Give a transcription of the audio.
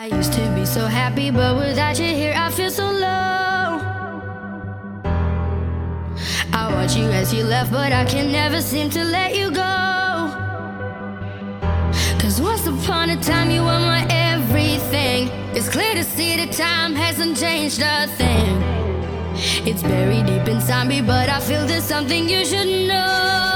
I used to be so happy, but without you here, I feel so low. I watch you as you left, but I can never seem to let you go. Cause once upon a time, you were my everything. It's clear to see that time hasn't changed a thing. It's buried deep inside me, but I feel there's something you should know.